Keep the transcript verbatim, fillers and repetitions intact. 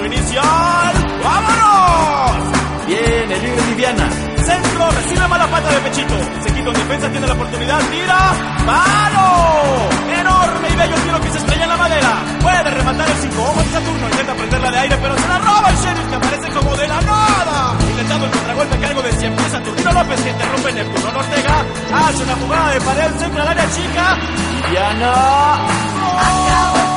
inicial. ¡Vámonos! Viene libre Viviana. Centro, recibe mala pata de pechito. Se quita en defensa, tiene la oportunidad, tira. ¡Palo! Enorme y bello tiro que se estrella en la madera. Puede rematar el cinco. Ojo en Saturno, intenta prenderla de aire, pero se la roba el Sheriff, que aparece como de la nada. Intentando el contragolpe a cargo de cien pies Saturnino López, que interrumpe Neptuno Ortega. Hace una jugada de pared, centro al área chica. Viviana. ¡Oh!